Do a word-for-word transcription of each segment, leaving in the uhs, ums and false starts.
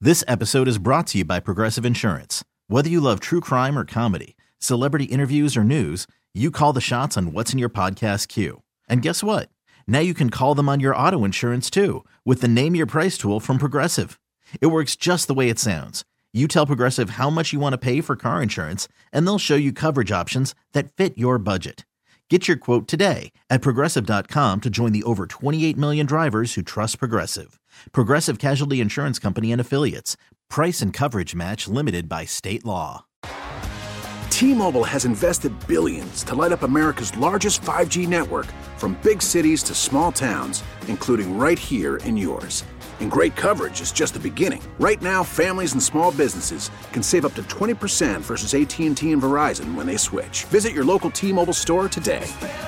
This episode is brought to you by Progressive Insurance. Whether you love true crime or comedy, celebrity interviews or news, you call the shots on what's in your podcast queue. And guess what? Now you can call them on your auto insurance too with the Name Your Price tool from Progressive. It works just the way it sounds. You tell Progressive how much you want to pay for car insurance, and they'll show you coverage options that fit your budget. Get your quote today at Progressive dot com to join the over twenty-eight million drivers who trust Progressive. Progressive Casualty Insurance Company and Affiliates. Price and coverage match limited by state law. T-Mobile has invested billions to light up America's largest five G network, from big cities to small towns, including right here in yours. And great coverage is just the beginning. Right now, families and small businesses can save up to twenty percent versus A T and T and Verizon when they switch. Visit your local T-Mobile store today.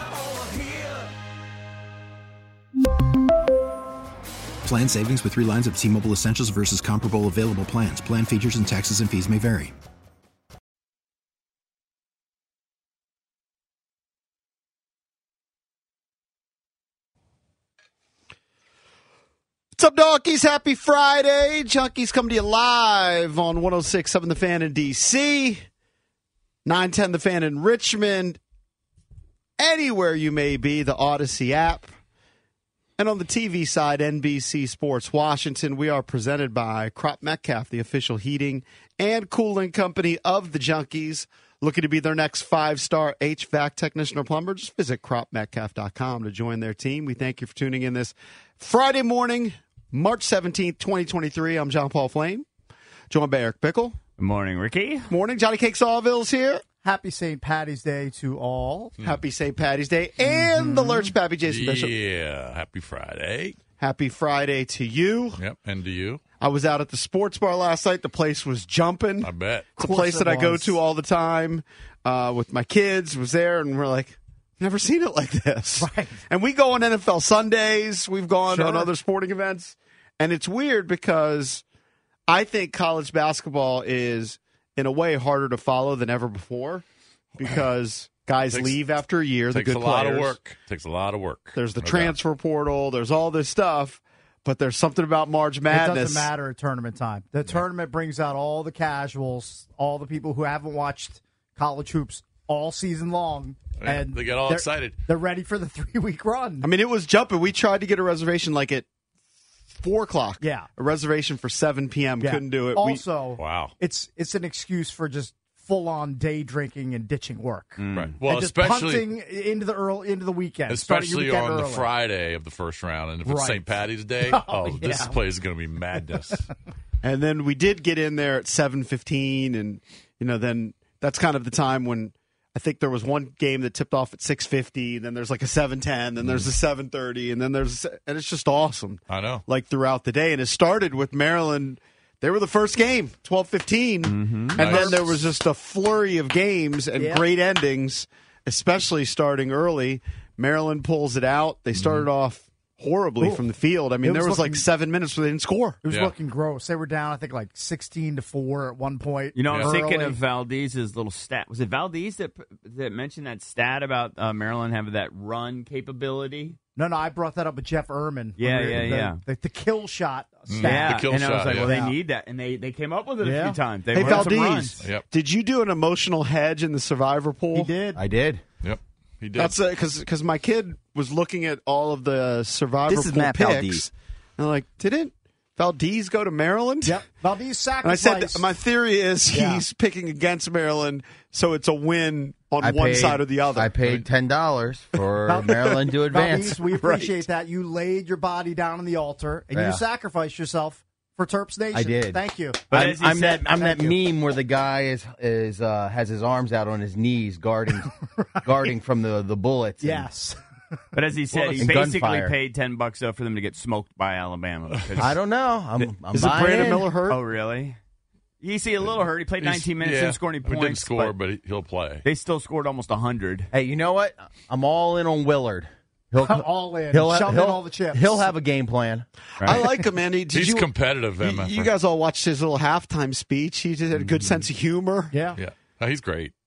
Plan savings with three lines of T-Mobile Essentials versus comparable available plans. Plan features and taxes and fees may vary. What's up, donkeys? Happy Friday. Junkies coming to you live on one oh six point seven The Fan in D C, nine ten The Fan in Richmond, anywhere you may be, the Odyssey app. And on the T V side, N B C Sports Washington. We are presented by Crop Metcalf, the official heating and cooling company of the Junkies. Looking to be their next five-star H V A C technician or plumber? Just visit crop metcalf dot com to join their team. We thank you for tuning in this Friday morning, March seventeenth, twenty twenty-three. I'm John Paul Flame, joined by Eric Bickle. Good morning, Ricky. Morning. Johnny Cake Sawville's here. Happy Saint Patty's Day to all. Mm. Happy Saint Patty's Day. And mm-hmm. the Lurch Pappy, Jason yeah, Bishop. Yeah, happy Friday. Happy Friday to you. Yep, and to you. I was out at the sports bar last night. The place was jumping. I bet. It's a place that I go to all the time uh, with my kids. Was there, and we're like, never seen it like this. Right. And we go on N F L Sundays. We've gone Sure. on other sporting events. And it's weird because I think college basketball is, in a way, harder to follow than ever before because guys takes, leave after a year. The takes good a lot players. of work. Takes a lot of work. There's the no transfer doubt. portal. There's all this stuff. But there's something about March Madness. It doesn't matter at tournament time. The yeah. tournament brings out all the casuals, all the people who haven't watched college hoops all season long. Yeah, and they get all they're, excited. They're ready for the three-week run. I mean, it was jumping. We tried to get a reservation like at four o'clock. Yeah. A reservation for seven p.m. Yeah. Couldn't do it. Also, we, wow. it's it's an excuse for just full-on day drinking and ditching work. Mm. Right. Well, and just especially punting into the early, into the weekend, especially weekend on early. the Friday of the first round, and if it's Right. Saint Patty's Day, oh, oh, yeah. this place is going to be madness. And then we did get in there at seven fifteen, and you know, then that's kind of the time when I think there was one game that tipped off at six fifty, and then there's like a seven ten, then there's a seven thirty, and then there's and it's just awesome. I know. Like throughout the day, and it started with Maryland. They were the first game, twelve fifteen, Mm-hmm. and Nice. then there was just a flurry of games and Yeah. great endings, especially starting early. Maryland pulls it out. They started off horribly Ooh. from the field. I mean, It was there was looking- like seven minutes where they didn't score. It was Yeah. looking gross. They were down, I think, like sixteen to four at one point. You know, I was early. thinking of Valdez's little stat. Was it Valdez that that mentioned that stat about uh, Maryland having that run capability? No, no, I brought that up with Jeff Erman. Yeah, The- yeah, the, yeah. The, the kill shot stat. Yeah, The kill and I was shot, like, yeah. well, they Yeah. need that, and they, they came up with it a Yeah. few times. They Hey, run some Valdez, runs. Yep. did you do an emotional hedge in the survivor pool? He did. I did. Yep, he did. That's because because my kid was looking at all of the survivor This is pool Matt picks. Valdez. And I'm like, didn't Valdez go to Maryland? Yep. Valdez And I sacrificed. said, my theory is Yeah. he's picking against Maryland, so it's a win on I one paid- side or the other. I paid ten dollars for Val- Maryland to advance. Valdez, we appreciate that. You laid your body down on the altar, and Yeah. you sacrificed yourself for Terps Nation. I did. Thank you. But I'm, as he I'm said- that I'm that Thank you. meme where the guy is is uh, has his arms out on his knees, guarding guarding from the the bullets. and- Yes. But as he said, he and basically gunfire. paid ten bucks though for them to get smoked by Alabama. 'Cause- I don't know. I'm, I'm is it buying Brandon in. Miller hurt? Oh, really? You see a little hurt. He played He's- nineteen minutes, yeah, didn't score any he points. didn't score, but but he- he'll play. they still scored almost one hundred. Hey, you know what? I'm all in on Willard. He'll I'm all in. He'll, Shove in he'll, all the chips. He'll have a game plan. I like him, man. He- Did He's you, competitive, you, M F. you guys all watched his little halftime speech. He just had a good sense of humor. Yeah. Yeah, no, he's great.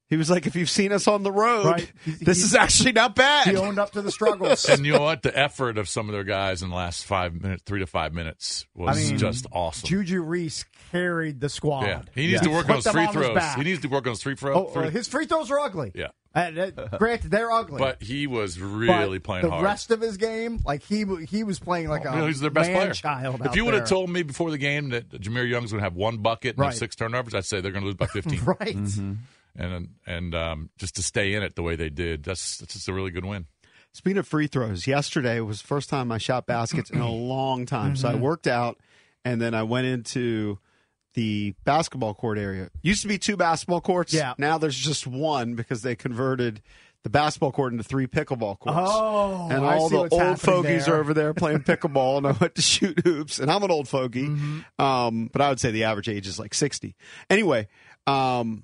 He was like, if you've seen us on the road, Right. He- this he- is actually not bad. He owned up to the struggles. And you know what? The effort of some of their guys in the last five minutes, three to five minutes, was I mean, just awesome. Juju Reese carried the squad. Yeah, he needs Yes. to work Put on his them free on his throws. back. He needs to work on his free throws. Oh, uh, his free throws are ugly. Yeah. And, uh, granted, they're ugly. But he was really But playing the hard. rest of his game, like he w- he was playing like a You know, he's their best player. man-child. If you would would have told me before the game that Jameer Young's going to have one bucket and Right. have six turnovers, I'd say they're going to lose by fifteen. right, Mm-hmm. And and um, just to stay in it the way they did, that's that's just a really good win. Speaking of free throws, yesterday was the first time I shot baskets in a long time. So I worked out, and then I went into the basketball court area. Used to be two basketball courts. Yeah. Now there's just one because they converted the basketball court into three pickleball courts. Oh, and I all see the what's old happening fogies there. are over there playing pickleball, and I went to shoot hoops. And I'm an old fogey, Mm-hmm. um, but I would say the average age is like sixty. Anyway, um,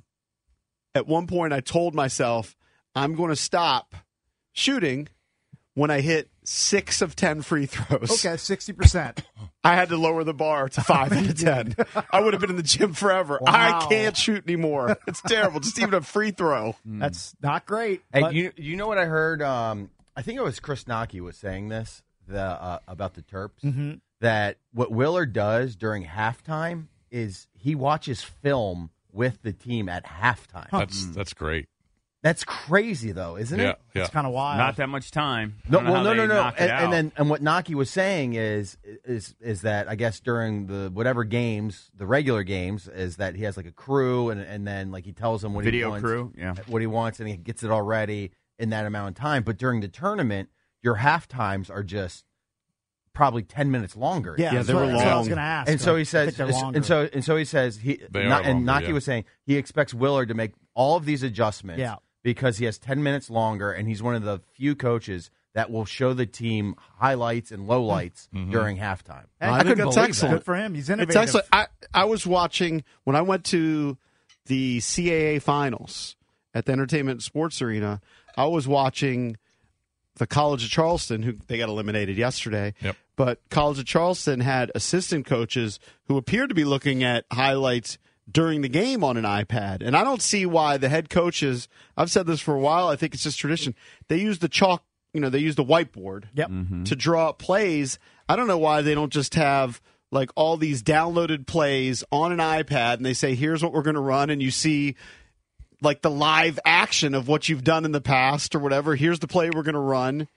at one point I told myself I'm going to stop shooting when I hit six of ten free throws. Okay, sixty percent. I had to lower the bar to five out of ten. I would have been in the gym forever. Wow. I can't shoot anymore. It's terrible. Just even a free throw. That's not great. Hey, but- you you know what I heard? Um, I think it was Chris Nocky was saying this the uh, about the Terps. Mm-hmm. That what Willard does during halftime is he watches film with the team at halftime. That's that's great. That's crazy, though, isn't Yeah, it? yeah. It's kind of wild. Not that much time. I No, don't know well, how no, they no, no. knock it And, out. and then, and what Naki was saying is, is, is that I guess during the whatever games, the regular games, is that he has like a crew, and and then like he tells them what he Video wants, crew, yeah. what he wants, and he gets it all ready in that amount of time. But during the tournament, your half times are just probably ten minutes longer. Yeah, Yeah, that's they what, were that's what I was long. going to ask. And so I he says, think they're longer. and so and so he says he They Na- are and longer, Naki yeah. was saying he expects Willard to make all of these adjustments Yeah. because he has ten minutes longer, and he's one of the few coaches that will show the team highlights and lowlights Mm-hmm. during halftime. Hey, I I think couldn't that's believe excellent. that. Good for him. He's innovative. It's excellent. I, I was watching when I went to the C A A finals at the Entertainment Sports Arena. I was watching the College of Charleston, who they got eliminated yesterday. Yep. But College of Charleston had assistant coaches who appeared to be looking at highlights during the game on an iPad. And I don't see why the head coaches, I've said this for a while, I think it's just tradition. They use the chalk, you know, they use the whiteboard Yep. to draw up plays. I don't know why they don't just have like all these downloaded plays on an iPad and they say, here's what we're going to run. And you see like the live action of what you've done in the past or whatever. Here's the play we're going to run.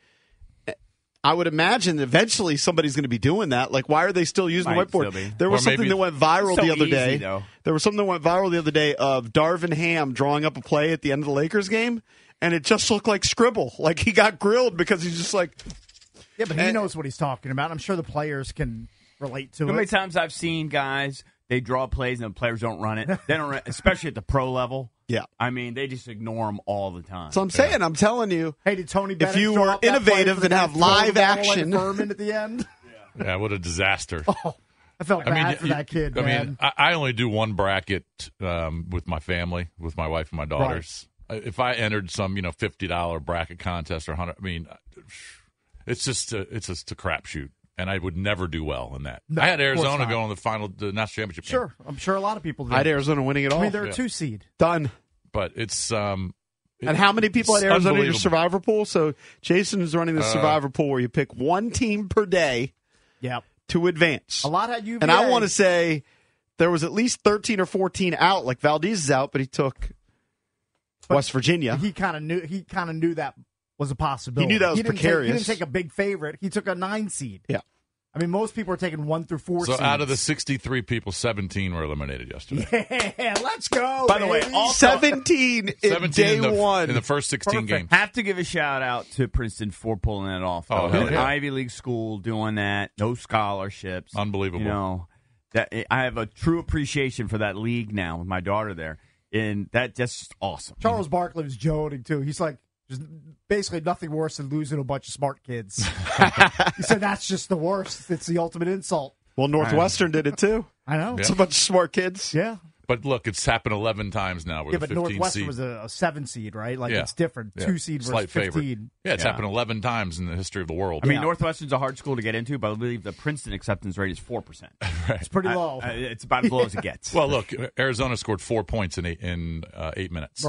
I would imagine eventually somebody's going to be doing that. Like, why are they still using Might the whiteboard? still be. There was Or something maybe- that went viral So the other easy, day. though. There was something that went viral the other day of Darvin Ham drawing up a play at the end of the Lakers game, and it just looked like scribble. Like he got grilled because he's just like, Yeah, but he And- knows what he's talking about. I'm sure the players can relate to How many it. times I've seen guys, they draw plays and the players don't run it. They don't, run, especially at the pro level. yeah. I mean, they just ignore them all the time. So I'm saying, I'm telling you, Hey, did Tony Bennett you throw were up that play innovative for the and guy have throwing live the ball like action- Furman at the end? Yeah, what a disaster. Oh, I felt I bad mean, for you- that kid, I man. mean, I, I only do one bracket um, with my family, with my wife and my daughters. If I entered some, you know, fifty dollar bracket contest or hundred, I mean, it's just a, it's just a crapshoot, and I would never do well in that. No, I had of course Arizona not. go on the final, the national championship game. Sure, I'm sure a lot of people do. I had Arizona winning it all. I mean, they're Yeah. a two seed. Done. but it's um. And how many people it's at Arizona in your unbelievable. survivor pool? So Jason is running the Uh, survivor pool where you pick one team per day Yeah, to advance. a lot had U V A. And I want to say there was at least thirteen or fourteen out. Like Valdez is out, but he took But West Virginia. He kind of knew. He kind of kue that was a possibility. He knew that was didn't take- precarious. he didn't take a big favorite. He took a nine seed. Yeah. I mean, most people are taking one through four. So seeds. out of the sixty-three people, seventeen were eliminated yesterday. yeah, let's go. By the way, baby. also- seventeen in seventeen day in the, one. in the first sixteen Perfect. games. Have to give a shout out to Princeton for pulling that off. Oh, though. hell An yeah. Ivy League school doing that, no scholarships, Unbelievable. You know, that I have a true appreciation for that league now with my daughter there, and that just awesome. Charles Barkley was joking too. He's like, there's basically nothing worse than losing a bunch of smart kids. He said that's just the worst. It's the ultimate insult. well, Northwestern did it too. I know. It's a bunch of smart kids. Yeah. But look, it's happened eleven times now. We're Yeah, the but fifteen Northwestern seed. was a, a seven seed, right? Like Yeah. it's different. Yeah. Two seed Slight versus fifteen. favorite. Yeah, it's Yeah. happened eleven times in the history of the world. I mean, Yeah. Northwestern's a hard school to get into, but I believe the Princeton acceptance rate is four percent. It's pretty low. It's about as low as it gets. Well, look, Arizona scored four points in eight, in uh, eight minutes. right.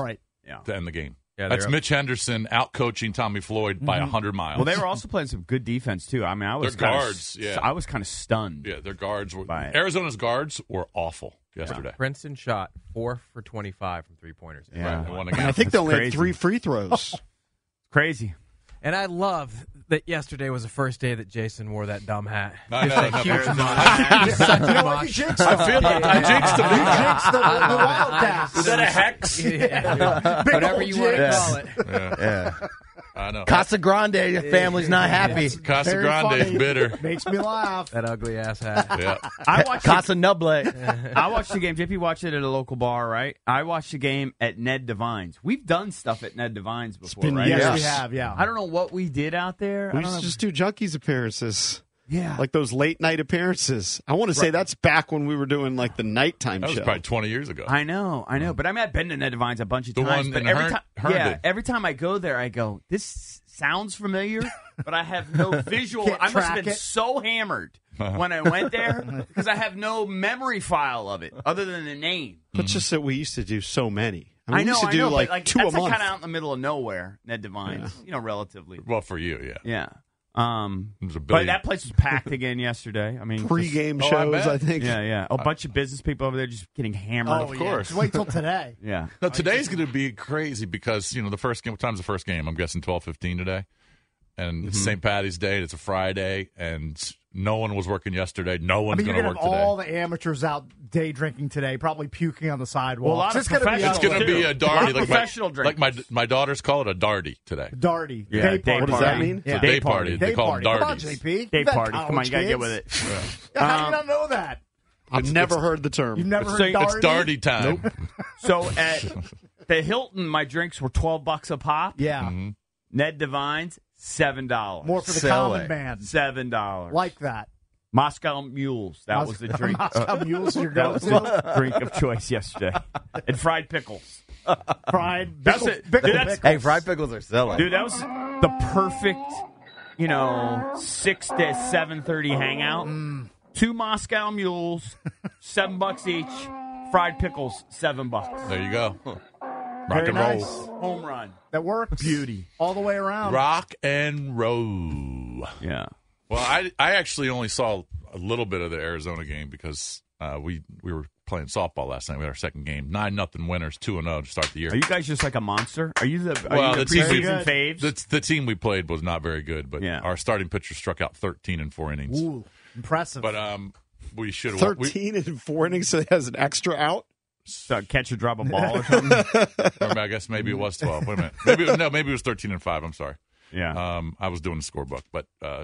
Yeah. to end the game. Yeah, That's they're- Mitch Henderson out coaching Tommy Floyd by a hundred miles. Well, they were also playing some good defense too. I mean, I was Their kinda guards, s- yeah. I was kind of stunned. yeah, their guards were By it. Arizona's guards were awful yesterday. Princeton shot four for twenty-five from three pointers. Yeah. Right, they won And again. I think they That's only crazy. had three free throws. Crazy. And I love that yesterday was the first day that Jason wore that dumb hat. I It's know, a no, huge no. mosh. It's such a You know what? You mosh. jinxed I them. feel like I jinxed them. You jinxed the, the I love it. Wildcats. I- Is that a hex? Yeah. Big Whatever old you want to jinx. call it. Yeah. I know. Casa Grande family's not happy. Casa Very Grande's funny. bitter. Makes me laugh. That ugly ass hat. Yeah. I watched. The, Casa Nuble. I watched the game. J P watched it at a local bar, right? I watched the game at Ned Devine's. We've done stuff at Ned Devine's before, been right? years. Yes, we Yes. have, yeah. I don't know what we did out there. I We don't used know. to just do Junkies appearances. yeah. Like those late night appearances. I want to say that's back when we were doing like the nighttime That was show. probably twenty years ago. I know, I know, but I mean, I've been to Ned Devine's a bunch of The times. one but in every Hern- time, Herndon. yeah, every time I go there, I go, "This sounds familiar," but I have no visual. Can't I must have track been it. so hammered when I went there because I have no memory file of it other than the name. But just that we used to do so many. I, mean, I know, we used to I do know, like, but like two that's a like month. kind of out in the middle of nowhere. Ned Devine's, you know, relatively. Well, for you, yeah. Yeah. Um, It was a but billion. that place was packed again yesterday. I mean, Pre-game Oh, I shows, bet. I, think. yeah, yeah, a bunch of business people over there just getting hammered. Oh, Of yeah. course. Just wait till today. Yeah. Now, today's going to be crazy because, you know, the first game, what time's the first game? I'm guessing twelve fifteen today. And it's Saint Patty's Day, and it's a Friday, and no one was working yesterday. No I one's mean, you're going to going to work have today. all the amateurs out day drinking today, probably puking on the sidewalk. Well, a lot of it's gonna be professionals It's out going to too. be a A darty. lot of like professional my, like my drinkers. my daughters call it a darty today. Darty. Yeah, day day party. What does that mean? Yeah. It's a day party. They Day call party. them Come on, darties. J P. Day You've had party. Come on, college you got to get kids. with it. Yeah, How do Um, you not know that? I've never heard the term. You've never It's, heard it's Darty? darty time. So at the Hilton, my drinks were twelve bucks a pop. Yeah. Mm-hmm. Ned Devine's, seven dollars. More for the Sell common it. man. Seven dollars. Like that. Moscow Mules. That was the drink. Moscow uh, Mules are your that was go-to. the drink of choice yesterday. And fried pickles. Fried. That's pickle- it. pickle Dude, that's- pickles. Hey, fried pickles are selling. Dude, that was the perfect, you know, six to seven thirty hangout. Two Moscow Mules, seven bucks each. Fried pickles, seven bucks. There you go. Rock Very and nice. roll. Home run. That works. Beauty. All the way around. Rock and roll. Yeah. Well, I I actually only saw a little bit of the Arizona game because uh, we we were playing softball last night. We had our second game, nine nothing winners, two and zero to start the year. Are you guys just like a monster? Are you the, are Well, you the the team- preseason faves? the, the team we played was not very good, but Yeah. our starting pitcher struck out thirteen in four innings. Ooh, impressive. But um, we should have thirteen in four innings, so it has an extra out. So catch or drop a ball or something? I guess maybe it was twelve. Wait a minute, maybe it- no, maybe it was thirteen and five. I'm sorry. Yeah. Um, I was doing the scorebook, but uh,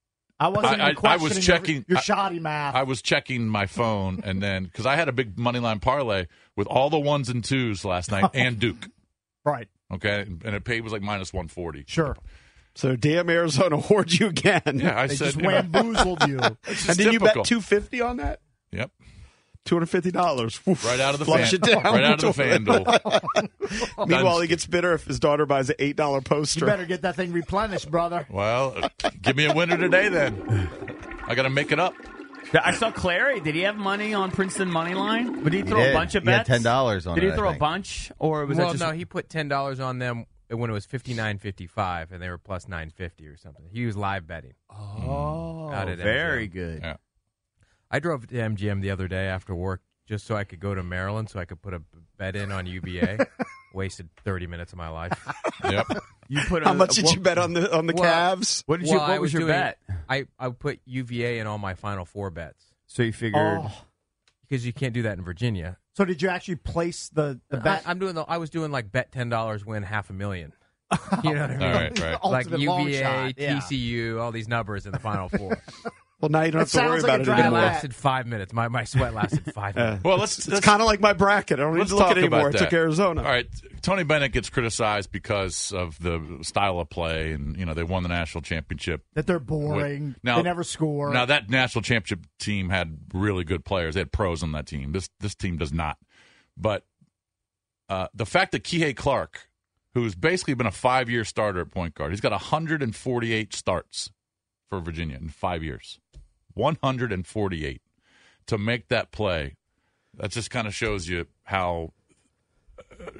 I wasn't I- even I- I was questioning checking- your, your I- shoddy math. I was checking my phone, and then because I had a big money line parlay with all the ones and twos last night and Duke. right. Okay, and it paid was like minus one forty. Sure. So damn Arizona hoard you again. Yeah, I They said just you know, wamboozled you. it's just And then you typical. bet two fifty on that? Yep, Two hundred fifty dollars. right out of the Flush fan, it down. right out of the FanDuel. Meanwhile, he gets bitter if his daughter buys an eight dollar You poster. better get that thing replenished, brother. Well, uh, give me a winner today, then. I got to make it up. I saw Clary. Did he have money on Princeton money line? Did he throw did. a bunch of He had bets? ten dollars on Did it, he I throw a think. bunch, or was well, that just no, he put ten dollars on them when it was fifty nine fifty five, and they were plus nine fifty or something. He was live betting. Oh, Out at very M G M. good. Yeah. I drove to M G M the other day after work just so I could go to Maryland, so I could put a bet in on U V A. Wasted thirty minutes of my life. Yep. You put How a- much did what, you bet on the on the Well, Cavs? What did you? Well, What I was your doing- bet? I, I put U V A in all my Final Four bets So you figured. Oh. because you can't do that in Virginia. So did you actually place the, the bet? I, I'm doing. The, I was doing like bet ten dollars, win half a million. You know what I mean? All right, right. Like Ultimate U long V A, shot, yeah. T C U, all these numbers in the Final Four. Well, now you don't It have to worry sounds like about a it drag That anymore. lat. lasted five minutes. My my sweat lasted five minutes. Well, let's. It's let's kind of like my bracket. I don't need let's to look talk at it anymore. about I took that. Arizona. All right, Tony Bennett gets criticized because of the style of play, and you know they won the national championship. that they're boring. Now- they never score. Now that national championship team had really good players. They had pros on that team. This this team does not. But uh, the fact that Kihei Clark, who's basically been a five year starter at point guard, he's got one hundred forty-eight starts for Virginia in five years. one hundred forty-eight to make that play. That just kind of shows you how uh,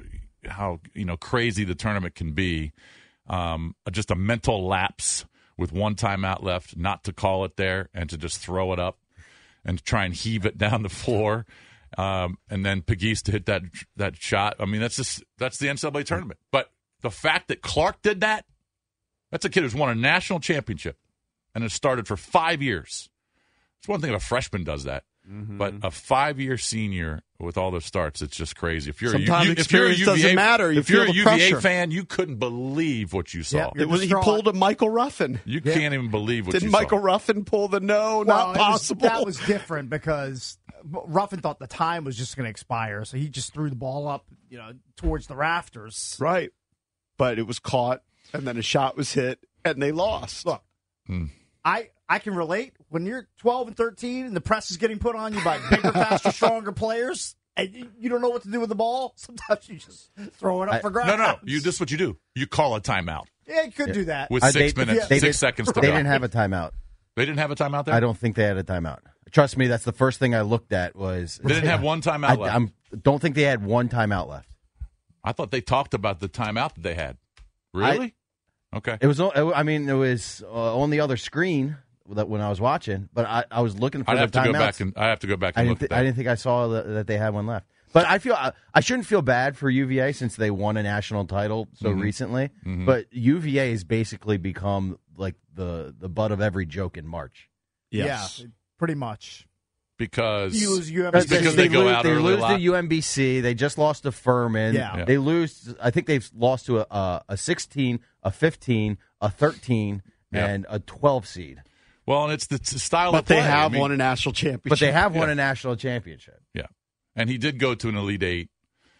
how you know crazy the tournament can be. Um, just a mental lapse with one timeout left, not to call it there and to just throw it up and try and heave it down the floor, um, and then Pegues to hit that that shot. I mean, that's just that's the N C double A tournament. But the fact that Clark did that, that's a kid who's won a national championship and has started for five years. It's one thing if a freshman does that. Mm-hmm. But a five-year senior with all those starts, it's just crazy. If you're Sometimes a, if you're a experience U V A, doesn't matter. You if you're feel a the U V A pressure. fan, you couldn't believe what you saw. Yeah, It was, he pulled a Michael Ruffin. You Yeah. can't even believe what Didn't you Michael saw. Ruffin pull the no? Well, Not it was- possible. that was different because Ruffin thought the time was just going to expire, so he just threw the ball up, you know, towards the rafters. right. But it was caught, and then a shot was hit, and they lost. Look, Mm. I I can relate. When you're twelve and thirteen and the press is getting put on you by bigger, faster, stronger players, and you, you don't know what to do with the ball, sometimes you just throw it up I- for grabs. No, no, you. This is what you do. You call a timeout Yeah, you could do that. with Uh, six they- minutes, they six did- seconds to They go. didn't have a timeout. They didn't have a timeout there. I don't think they had a timeout. Trust me, that's the first thing I looked at was. They didn't have one timeout I left. I'm, don't think they had one timeout left. I thought they talked about the timeout that they had. Really? okay. It was. o- I mean, it was uh, on the other screen that when I was watching, but I, I was looking for I'd the have to go timeouts. back and I have to go back I and didn't. look Th- at that. I didn't think I saw that, that they had one left. But I feel I, I shouldn't feel bad for U V A since they won a national title so Mhm. recently. Mhm. But U V A has basically become like the the butt of every joke in March. Yes. Yeah, pretty much. because You lose U M It's B C. because they, go lose, out They early lose a lot. to U M B C. They just lost to Furman. Yeah. Yeah. They lose. I think they've lost to a, a, a sixteen, a fifteen, a thirteen, Yeah. and a twelve seed. Well, and it's the t- style But of play. they have I mean, won a national championship. But they have won Yeah. a national championship. Yeah, and he did go to an Elite Eight.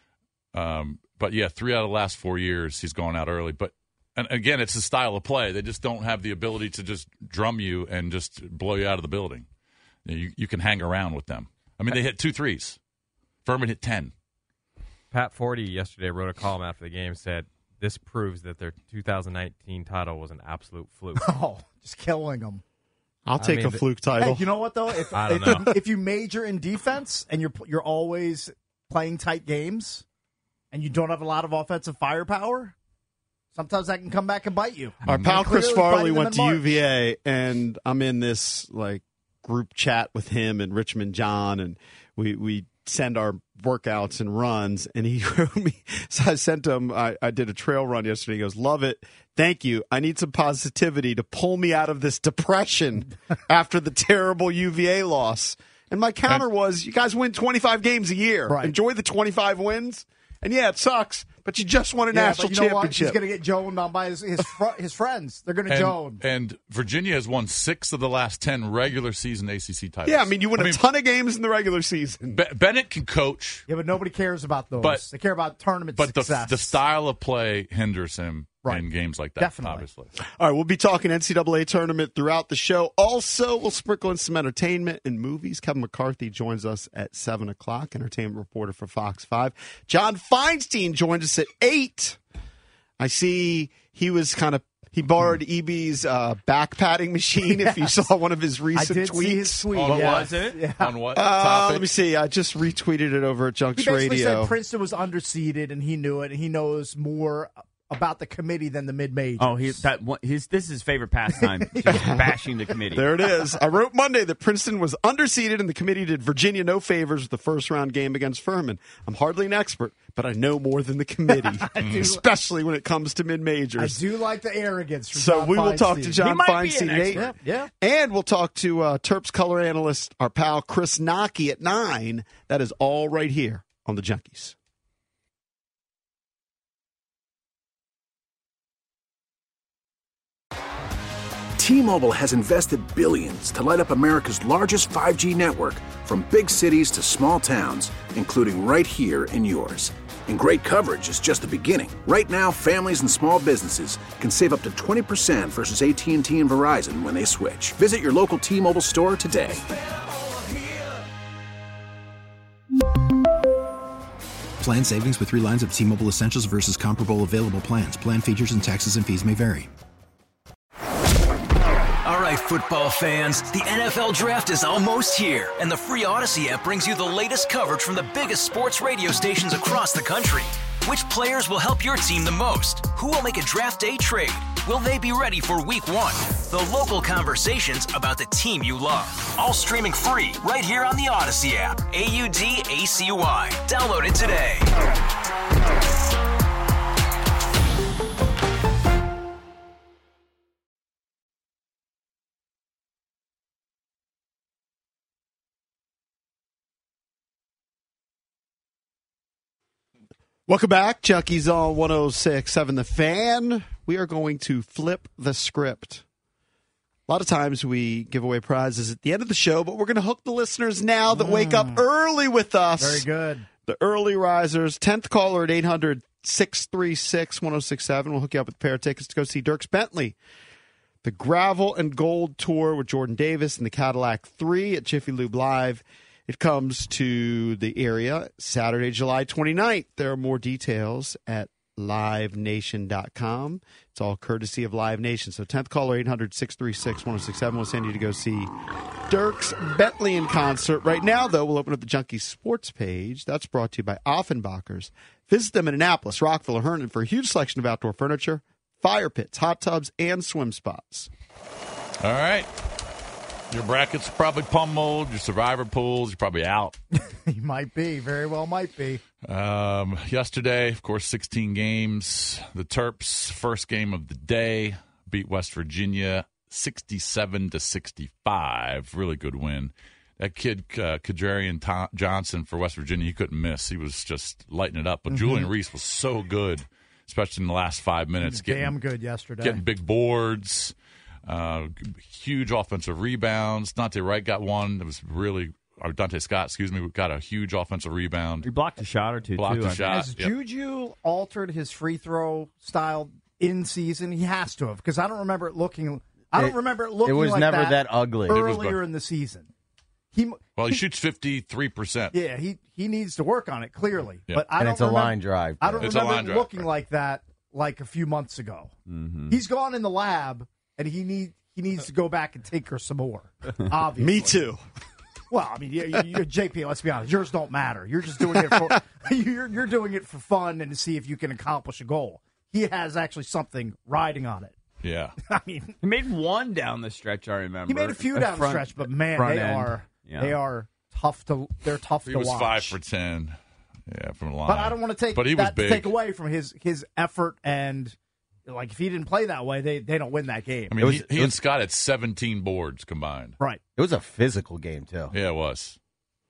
Um, but yeah, three out of the last four years he's gone out early. But and again, it's the style of play. They just don't have the ability to just drum you and just blow you out of the building. You, know, you, you can hang around with them. I mean, they hit two threes. Furman hit ten. Pat Forty yesterday wrote a column after the game, said this proves that their two thousand nineteen title was an absolute fluke. Oh, just killing them. I'll take mean, a the- fluke title. Hey, you know what though? If, I don't if, know. if you major in defense and you're you're always playing tight games, and you don't have a lot of offensive firepower, sometimes that can come back and bite you. Our pal Chris Clearly Farley biting them went in to March. U V A, and I'm in this like group chat with him and Richmond John, and we we send our workouts and runs, and he wrote me. So I sent him. I, I did a trail run yesterday. He goes, "Love it, thank you. I need some positivity to pull me out of this depression after the terrible U V A loss." And my counter was, "You guys win twenty-five games a year. Right. Enjoy the twenty-five wins." And yeah, it sucks, but you just won a Yeah, national but you know what? championship. He's going to get Joan on by his his, fr- his friends. They're going to And, Joan. and Virginia has won six of the last ten regular season A C C titles. Yeah, I mean, you win I a mean, ton of games in the regular season. Be- Bennett can coach, Yeah, but nobody cares about those. But- they care about tournament but the, success. the style of play hinders him Right. in games like that, Definitely. obviously. All right, we'll be talking N C double A tournament throughout the show. Also, we'll sprinkle in some entertainment and movies. Kevin McCarthy joins us at seven o'clock, entertainment reporter for Fox five. John Feinstein joins us at eight. I see he was kind of, he borrowed E B's uh, back padding machine, if you Yes. saw one of his I recent did tweets. see his tweet. On yeah. what was it? Yeah. On what Uh, topic? let me see. I just retweeted it over at He Junks basically Radio. said Princeton was underseeded, and he knew it, and he knows more about the committee than the mid majors. Oh, he that one- his this is his favorite pastime, just bashing the committee. There it is. I wrote Monday that Princeton was underseeded and the committee did Virginia no favors with the first round game against Furman. I'm hardly an expert, but I know more than the committee, especially when it comes to mid I majors. do like the arrogance. From So John we will talk to Feinstein. John He might be Feinstein an at eight. Yeah, yeah. And we'll talk to uh, Terps color analyst, our pal Chris Nocky at nine. That is all right here on the Junkies. T-Mobile has invested billions to light up America's largest five G network, from big cities to small towns, including right here in yours. And great coverage is just the beginning. Right now, families and small businesses can save up to twenty percent versus A T and T and Verizon when they switch. Visit your local T-Mobile store today. Plan savings with three lines of T-Mobile Essentials versus comparable available plans. Plan features and taxes and fees may vary. All right, football fans, the N F L Draft is almost here, and the free Odyssey app brings you the latest coverage from the biggest sports radio stations across the country. Which players will help your team the most? Who will make a draft day trade? Will they be ready for week one? The local conversations about the team you love. All streaming free right here on the Odyssey app. A U D A C Y. Download it today. Welcome back. Chucky's on one oh six point seven The Fan. We are going to flip the script. A lot of times we give away prizes at the end of the show, but we're going to hook the listeners now that wake up early with us. Very good. The early risers. tenth caller at eight hundred, six three six, one oh six seven. We'll hook you up with a pair of tickets to go see Dierks Bentley. The Gravel and Gold Tour with Jordan Davis and the Cadillac three at Jiffy Lube Live. It comes to the area Saturday, July twenty-ninth. There are more details at live nation dot com. It's all courtesy of Live Nation. So tenth caller, eight hundred, six three six, one oh six seven. We'll send you to go see Dierks Bentley in concert. Right now, though, we'll open up the Junkie Sports page. That's brought to you by Offenbachers. Visit them in Annapolis, Rockville, or Herndon for a huge selection of outdoor furniture, fire pits, hot tubs, and swim spots. All right. Your bracket's probably pummeled. Your survivor pools, you're probably out. You might be. Very well might be. Um, yesterday, of course, sixteen games. The Terps, first game of the day, beat West Virginia sixty-seven to sixty-five. Really good win. That kid, uh, Kadarian Tom- Johnson for West Virginia, he couldn't miss. He was just lighting it up. But mm-hmm. Julian Reese was so good, especially in the last five minutes. He was getting, damn good yesterday. Getting big boards. Uh, huge offensive rebounds. Dante Wright got one. It was really, or Dante Scott, excuse me, got a huge offensive rebound. He blocked a shot or two, blocked too. a shot. Has yep. Juju altered his free throw style in season? He has to have, because I don't remember it looking. I don't It- remember it looking. it was like never that, that ugly. It was earlier good. in the season. He Well, he shoots fifty-three percent. yeah he he needs to work on it clearly. Yeah. But I And don't it's a remember, line drive. I don't It's a remember line it drive, looking right. like that like a few months ago. Mm-hmm. He's gone in the lab, and he need he needs to go back and tinker some more. Obviously, Me too. Well, I mean, you- you- you're J P. Let's be honest. Yours don't matter. You're just doing it for you're you're doing it for fun and to see if you can accomplish a goal. He has actually something riding on it. Yeah. I mean, He made one down the stretch, I remember. he made a few A down the front- stretch, but man, front they end. are Yeah. they are tough to they're tough He to was watch. five for ten. Yeah, from the line. But I don't want to take But he was that to big. take away from his his effort and like if he didn't play that way, they they don't win that game. I mean, was- he, he it and was- Scott had seventeen boards combined. Right. It was a physical game, too. Yeah, it was.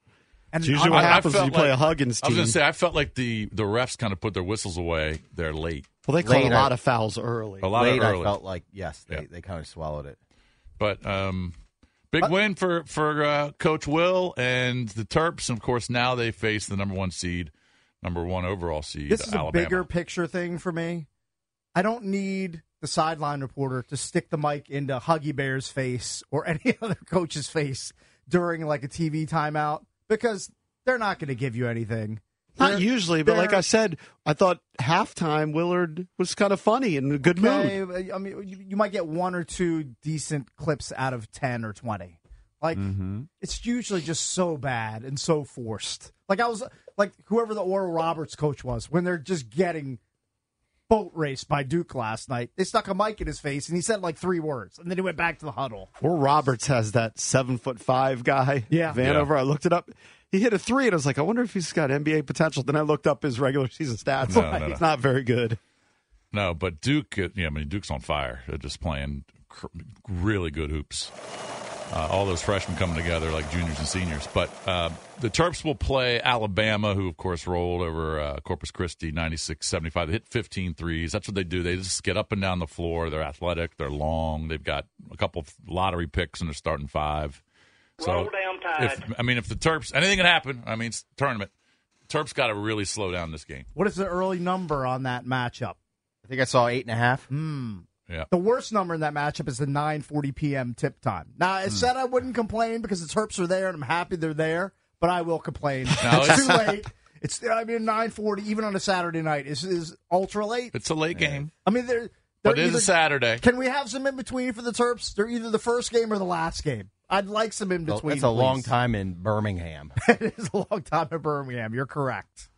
And It's usually I- what I- I happens when felt you play like- a Huggins I was team. going to say, I felt like the, the refs kind of put their whistles away there late. Well, they called Late, a lot I- of fouls early. A lot Late, of early. I felt like, yes, they, Yeah. they kind of swallowed it. But um, big win for, for uh, Coach Will and the Terps. And, of course, now they face the number one seed, number one overall seed, This is Alabama. a bigger picture thing for me. I don't need the sideline reporter to stick the mic into Huggy Bear's face or any other coach's face during like a T V timeout because they're not going to give you anything. Not They're- usually, but like they're- I said, I thought halftime Willard was kind of funny and in a good mood. Okay, I mean, you, you might get one or two decent clips out of ten or twenty. Like it's usually just so bad and so forced. Like I was like whoever the Oral Roberts coach was when they're just getting boat raced by Duke last night. They stuck a mic in his face and he said like three words and then he went back to the huddle. Or Roberts has that seven foot five guy, Yeah. Vanover. I looked it up. He hit a three, and I was like, I wonder if he's got N B A potential. Then I looked up his regular season stats. No, no, no. It's not very good. No, but Duke, uh, yeah, I mean, Duke's on fire. They're just playing cr- really good hoops. Uh, all those freshmen coming together like juniors and seniors. But uh, the Terps will play Alabama, who, of course, rolled over uh, Corpus Christi ninety-six seventy-five. They hit fifteen threes. That's what they do. They just get up and down the floor. They're athletic. They're long. They've got a couple of lottery picks in their starting five. So Roll down tide. if, I mean, if the Terps, anything can happen. I mean, it's a tournament. Terps got to really slow down this game. What is the early number on that matchup? I think I saw eight and a half. Mm. Yeah. The worst number in that matchup is the nine forty p.m. tip time. Now, I said I wouldn't complain because the Terps are there and I'm happy they're there, but I will complain. No, it's, it's- too late. It's I mean nine forty even on a Saturday night is is ultra late. It's a late game. I mean they're, they're But it is either- a Saturday. Can we have some in between for the Terps? They're either the first game or the last game. I'd like some in between. It's a long please. time in Birmingham. It is a long time in Birmingham. You're correct.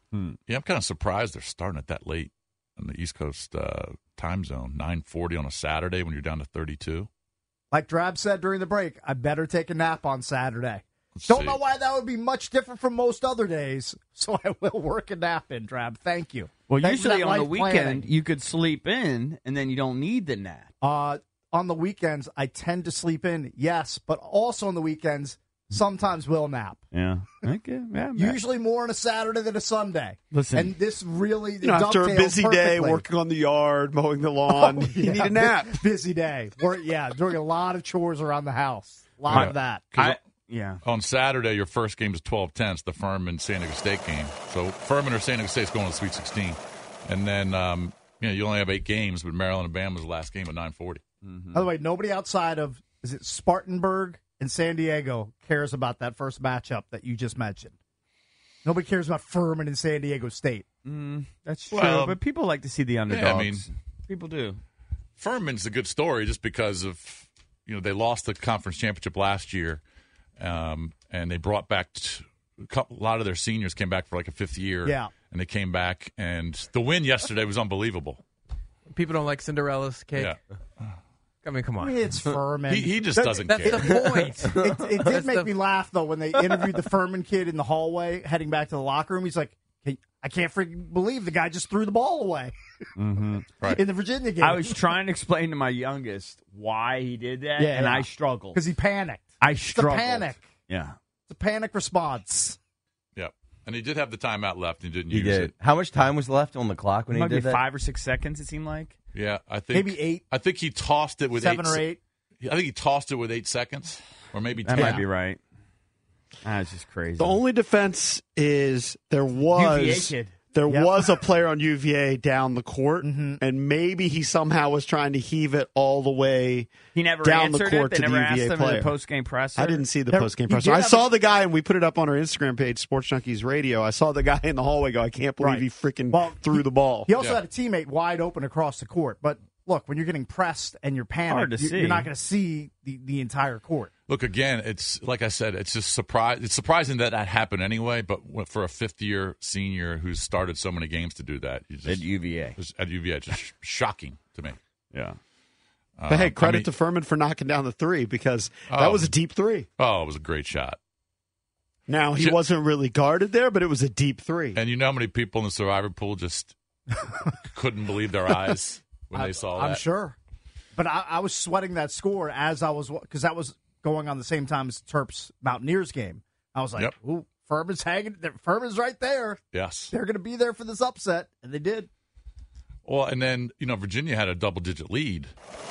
Hmm. Yeah, I'm kind of surprised they're starting it that late in the East Coast uh, time zone, nine forty on a Saturday when you're down to thirty-two. Like Drab said during the break, I better take a nap on Saturday. Let's Don't see. know why that would be much different from most other days, so I will work a nap in, Drab. Thank you. Well, Thanks for usually that on the life weekend, planning. you could sleep in, and then you don't need the nap. Uh, on the weekends, I tend to sleep in, yes, but also on the weekends, sometimes will nap. Yeah. Okay. Yeah. Usually more on a Saturday than a Sunday. Listen. And this really You know, after a dovetails busy day perfectly. working on the yard, mowing the lawn, Oh, you yeah. need a nap. Busy day. We're, yeah, doing a lot of chores around the house. A lot Yeah. of that. I, yeah. On Saturday, your first game is twelve ten. It's the Furman San Diego State game. So Furman or San Diego State's going to the Sweet sixteen. And then, um, you know, you only have eight games, but Maryland and Bama's the last game at nine forty. Mm-hmm. By the way, nobody outside of, is it Spartanburg and San Diego cares about that first matchup that you just mentioned. Nobody cares about Furman and San Diego State. Mm, that's true, Well, but people like to see the underdogs. Yeah, I mean, people do. Furman's a good story just because of, you know, they lost the conference championship last year, um, and they brought back t- a, couple, a lot of their seniors came back for like a fifth year. Yeah. And they came back, and the win yesterday was unbelievable. People don't like Cinderella's cake. Yeah. I mean, come I on. mean, it's Furman. He, he just That- doesn't That's care. the point. It, it did That's make the- me laugh, though, when they interviewed the Furman kid in the hallway heading back to the locker room. He's like, hey, I can't freaking believe the guy just threw the ball away Mm-hmm. Right. in the Virginia game. I was trying to explain to my youngest why he did that, Yeah, and yeah. I struggled. Because he panicked. I It's a struggled. panic. Yeah. It's a panic response. Yep. And he did have the timeout left and didn't He use did. it. How much time was left on the clock when he Might be did that? five or six seconds, it seemed like. Yeah, I think Maybe eight. I think he tossed it with Seven eight or se- eight. I think he tossed it with eight seconds, or maybe That ten. might be right. That's just crazy. The only defense is there was U V A kid. there Yep. was a player on U V A down the court, Mm-hmm. and maybe he somehow was trying to heave it all the way He never down the answered court it. They to the never U V A asked him player. in the post-game presser. I didn't see the There- post game he presser. did I have saw a- the guy, and we put it up on our Instagram page, Sports Junkies Radio. I saw the guy in the hallway go, I can't believe Right. he freaking Well, threw the ball. He also Yeah. had a teammate wide open across the court. But look, when you're getting pressed and you're Hard panicked, to you- see. you're not going to see the, the entire court. Look, again, it's like I said, it's just surprise. It's surprising that that happened anyway. But for a fifth-year senior who's started so many games to do that, you just, At U V A. just- at U V A, it's just shocking to me. Yeah. But hey, Um, credit I mean- to Furman for knocking down the three because that Oh. was a deep three. Oh, it was a great shot. Now, he Ju- wasn't really guarded there, but it was a deep three. And you know how many people in the survivor pool just couldn't believe their eyes when I- they saw I'm that? sure. But I, I was sweating that score as I was, because that was going on the same time as Terps Mountaineers game. I was like, Yep. ooh, Furman's hanging. Furman's right there. Yes. They're going to be there for this upset. And they did. Well, and then, you know, Virginia had a double-digit lead.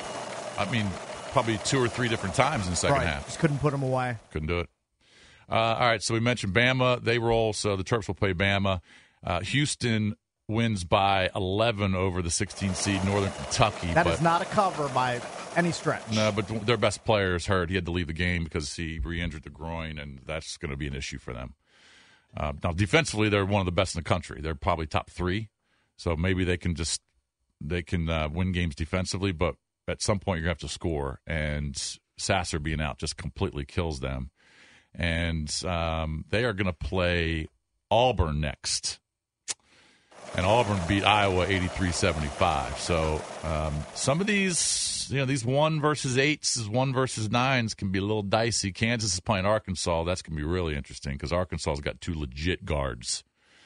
I mean, probably two or three different times in the second right. half. Just couldn't put them away. Couldn't do it. Uh, all right, so we mentioned Bama. They roll, so the Terps will play Bama. Uh, Houston wins by eleven over the sixteen seed Northern Kentucky. That but, is not a cover by any stretch. No, but their best player is hurt. He had to leave the game because he re-injured the groin, and that's going to be an issue for them. Uh, now, defensively, they're one of the best in the country. They're probably top three, so maybe they can just they can uh, win games defensively. But at some point, you're going to have to score, and Sasser being out just completely kills them. And um, they are going to play Auburn next. And Auburn beat Iowa eighty-three seventy-five. So um, some of these, you know, these one versus eights, one versus nines can be a little dicey. Kansas is playing Arkansas. That's going to be really interesting because Arkansas's got two legit guards.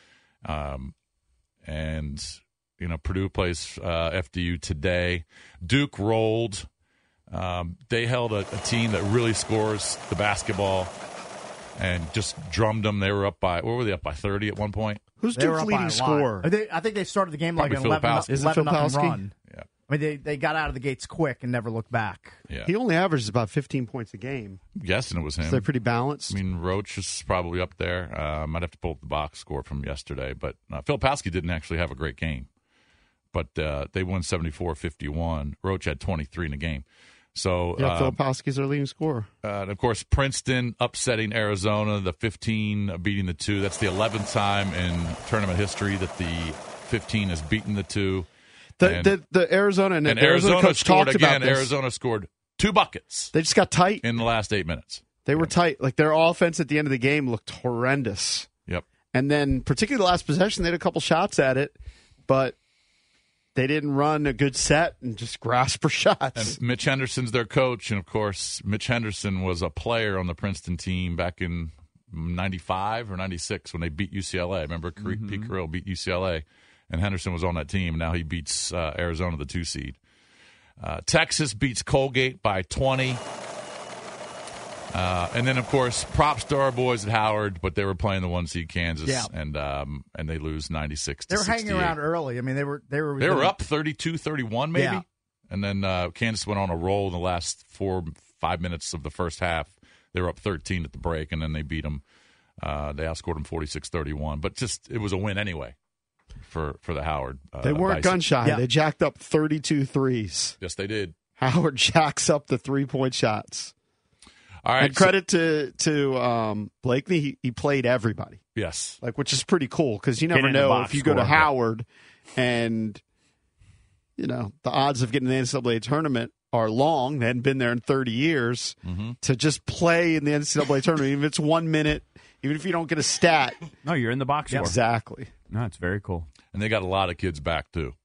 Um, and, you know, Purdue plays uh, F D U today. Duke rolled. Um, they held a, a team that really scores the basketball and just drummed them. They were up by, what were they, up by thirty at one point? Who's They were Duke's up by a leading lot. score? They, I think they started the game Probably like an eleven, Filipowski. Is it eleven nothing Filipowski? run. Yeah. I mean, they, they got out of the gates quick and never looked back. Yeah. He only averages about fifteen points a game. I'm guessing it was him. So they're pretty balanced. I mean, Roach is probably up there. Uh, I might have to pull up the box score from yesterday. But uh, Filipowski didn't actually have a great game. But uh, they won seventy-four fifty-one. Roach had twenty-three in the game. So, yeah, um, Filipowski's our leading scorer. uh, and of course, Princeton upsetting Arizona, the fifteen beating the two. That's the eleventh time in tournament history that the fifteen has beaten the two. The, and, the, the Arizona and, and the Arizona, Arizona coach scored talked again. about this. Arizona scored two buckets They just got tight. in the last eight minutes. They were tight. Like their offense at the end of the game looked horrendous. Yep. And then, particularly the last possession, they had a couple shots at it, but they didn't run a good set and just grasp for shots. And Mitch Henderson's their coach, and of course, Mitch Henderson was a player on the Princeton team back in ninety-five or ninety-six when they beat U C L A. Remember, mm-hmm. Pete Carrill beat U C L A, and Henderson was on that team. Now he beats uh, Arizona, the two seed. Uh, Texas beats Colgate by twenty. Uh, and then, of course, props to our boys at Howard, but they were playing the one seed Kansas, yeah. and um, and they lose ninety-six to They were sixty-eight. hanging around early. I mean, they were they were they were up thirty-two thirty-one maybe, yeah. and then uh, Kansas went on a roll in the last four five minutes of the first half. They were up thirteen at the break, and then they beat them. Uh, they outscored them forty-six thirty-one, but just it was a win anyway for for the Howard. Uh, they weren't gun shy. Yeah. They jacked up thirty-two threes. Yes, they did. Howard jacks up the three point shots. All right. And credit so, to to um, Blakeney, he, he played everybody. Yes, like which is pretty cool because you never know if you go to Howard, and you know the odds of getting the N C double A tournament are long. They hadn't been there in thirty years. Mm-hmm. To just play in the N C double A tournament, even if it's one minute, even if you don't get a stat. No, you're in the box score. Exactly. No, it's very cool. And they got a lot of kids back too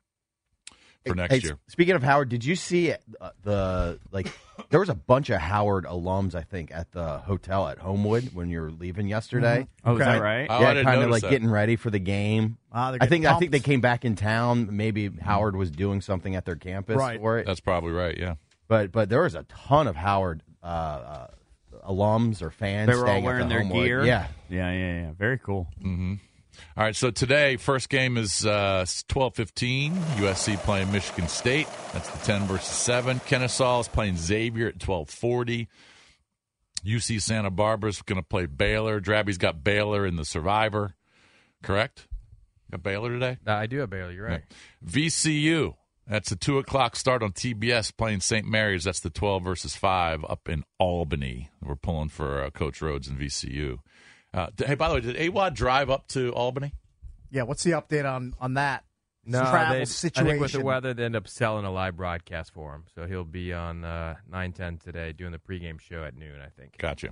for next hey, year. Speaking of Howard, did you see uh, the like? There was a bunch of Howard alums, I think, at the hotel at Homewood when you were leaving yesterday. Mm-hmm. Oh, okay. Is that right? Oh, yeah, kind of like that. getting ready for the game. Uh, I think pumped. I think they came back in town. Maybe Howard was doing something at their campus right. for it. That's probably right. Yeah, but but there was a ton of Howard uh, uh, alums or fans. They were all staying wearing at the their Homewood. gear. Yeah, yeah, yeah, yeah. Very cool. Mm-hmm. All right, so today, first game is uh, twelve fifteen. U S C playing Michigan State. That's the ten versus seven. Kennesaw is playing Xavier at twelve forty. U C Santa Barbara's going to play Baylor. Drabby's got Baylor in the Survivor. Correct? Got Baylor today? Uh, I do have Baylor. You're right. Yeah. V C U. That's a two o'clock start on T B S playing Saint Mary's. That's the twelve versus five up in Albany. We're pulling for uh, Coach Rhodes and V C U. Uh, hey, by the way, did A W A D drive up to Albany? Yeah, what's the update on, on that no, travel they, situation? I think with the weather, they end up selling a live broadcast for him. So he'll be on uh, nine ten today doing the pregame show at noon, I think. Gotcha.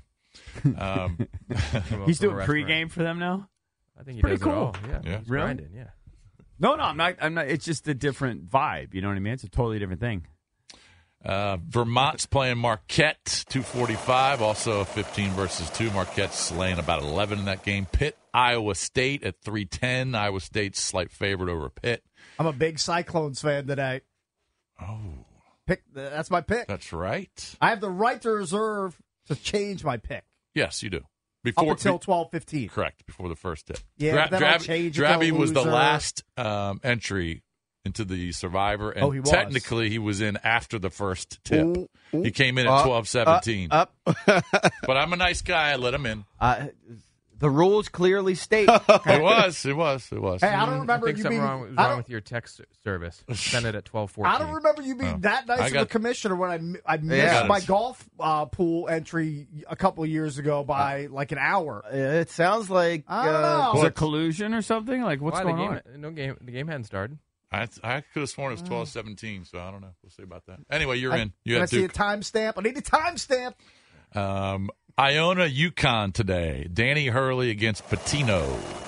Um, from, He's from doing pregame for them now? I think he pretty does cool. it all. Yeah, yeah. He's Really? grinding, yeah. No, no, I'm not. I'm not. It's just a different vibe. You know what I mean? It's a totally different thing. Uh, Vermont's playing Marquette, two forty-five, also fifteen versus two. Marquette's laying about eleven in that game. Pitt, Iowa State at three ten. Iowa State's slight favorite over Pitt. I'm a big Cyclones fan today. Oh. Pick. That's my pick. That's right. I have the right to reserve to change my pick. Yes, you do. Before, Up until be, twelve fifteen. Correct, before the first hit. Yeah, Dra- but then I'll Drab- change it to Drabby a was the loser. last um, entry into the Survivor, and Oh, he was. technically he was in after the first tip. Ooh, ooh. He came in at Up, twelve seventeen. Up. But I'm a nice guy. I let him in. Uh, the rules clearly state. It was. It was. It was. Hey, I don't I remember think you something being wrong, was I wrong don't- with your text service. Send it at twelve fourteen. I don't remember you being Oh. that nice I of got- a commissioner when I, mi- I missed Yeah. my golf uh, pool entry a couple of years ago by like an hour. It sounds like I don't uh, know. Is there collusion or something? Like what's Why, going the game, on? No game. The game hadn't started. I, I could have sworn it was twelve seventeen, so I don't know. We'll see about that. Anyway, you're I, in. You can I had see a Duke. timestamp? I need a timestamp. Um, Iona, UConn today. Danny Hurley against Patino.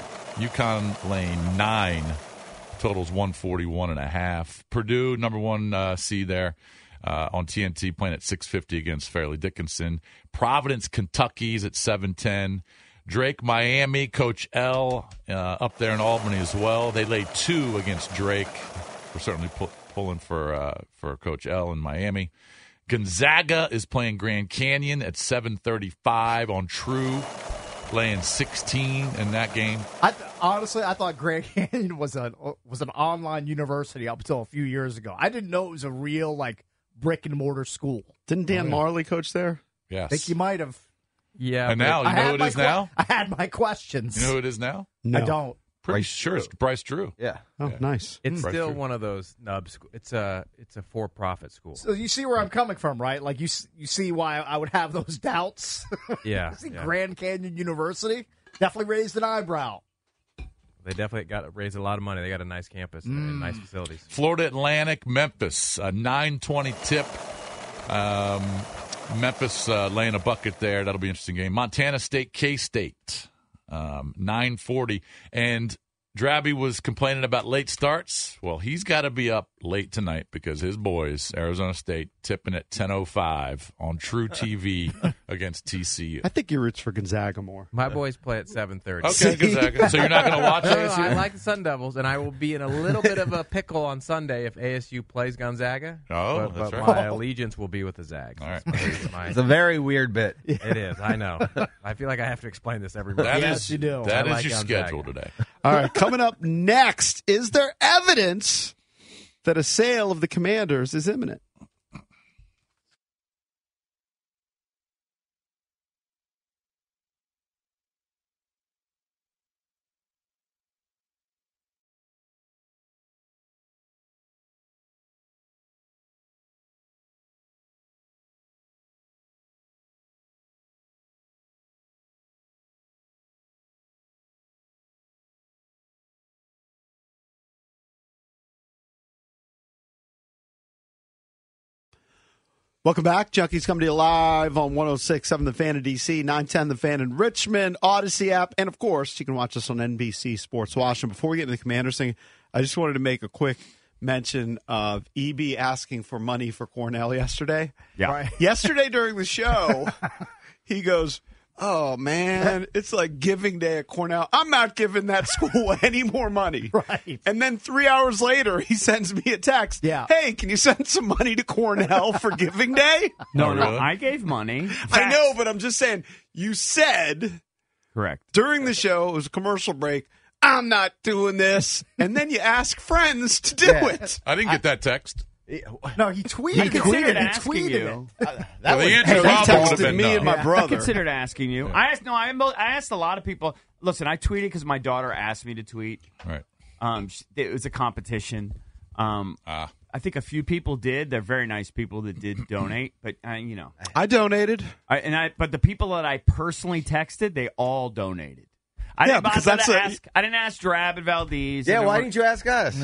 UConn lane nine. Totals one forty-one and a half. Purdue, number one uh, seed there uh, on T N T, playing at six fifty against Fairleigh Dickinson. Providence, Kentucky's at seven ten. Drake, Miami, Coach L uh, up there in Albany as well. They laid two against Drake. We're certainly pu- pulling for uh, for Coach L in Miami. Gonzaga is playing Grand Canyon at seven thirty-five on True, laying sixteen in that game. I th- honestly, I thought Grand Canyon was a was an online university up until a few years ago. I didn't know it was a real like brick and mortar school. Didn't Dan Marley coach there? Yes. I think you might have. Yeah. And but- now, you I know had who it my is que- now? I had my questions. You know who it is now? No. I don't. Pretty Bryce sure it's Bryce Drew. yeah. Oh, Yeah. nice. It's Right still through. one of those nub schools. It's a it's a for profit school. So you see where I'm coming from, right? Like you s- you see why I would have those doubts. Yeah, You see yeah. Grand Canyon University definitely raised an eyebrow. They definitely got raised a lot of money. They got a nice campus and nice facilities. Florida Atlantic, Memphis, a nine twenty tip. Um, Memphis uh, laying a bucket there. That'll be an interesting game. Montana State, K-State. um, nine forty. And Drabby was complaining about late starts. Well, he's got to be up late tonight because his boys, Arizona State, tipping at ten oh five on True T V against T C U. I think he roots for Gonzaga more. My boys play at seven thirty. Okay, Gonzaga. So you're not going to watch No, no, A S U? I like the Sun Devils, and I will be in a little bit of a pickle on Sunday if A S U plays Gonzaga. Oh, but, that's but right. my allegiance will be with the Zags. All right. It's my- It's a very weird bit. It is, I know. I feel like I have to explain this every week. That Yes, is- you do. That I is like your Gonzaga. schedule today. All right, coming up next, is there evidence that a sale of the Commanders is imminent? Welcome back. Junkies coming to you live on one oh six point seven The Fan in D C, nine ten The Fan in Richmond, Odyssey app, and, of course, you can watch us on N B C Sports Washington. Before we get into the Commanders thing, I just wanted to make a quick mention of E B asking for money for Cornell yesterday. Yeah. Right. Yesterday during the show, he goes, oh, man, it's like giving day at Cornell. I'm not giving that school any more money. Right. And then three hours later, he sends me a text. Yeah. Hey, can you send some money to Cornell for giving day? No, Oh, no, really? I gave money. I know, but I'm just saying, you said Correct. during the show, it was a commercial break, I'm not doing this. And then you ask friends to do Yeah. it. I didn't get that text. No, he tweeted. I He considered tweeted, he asking tweeted you. it. Well, the was- answer Hey, he probably would have texted been me no. and my I brother. considered asking you. I asked no. I, I asked a lot of people. Listen, I tweeted because my daughter asked me to tweet. Right. Um, sh- it was a competition. Um, Ah. I think a few people did. They're very nice people that did donate, but uh, you know, I donated. I, and I. But the people that I personally texted, they all donated. I Yeah, didn't because bother that's to a- ask. I didn't ask Drab and Valdez. Yeah, and why there didn't you ask us?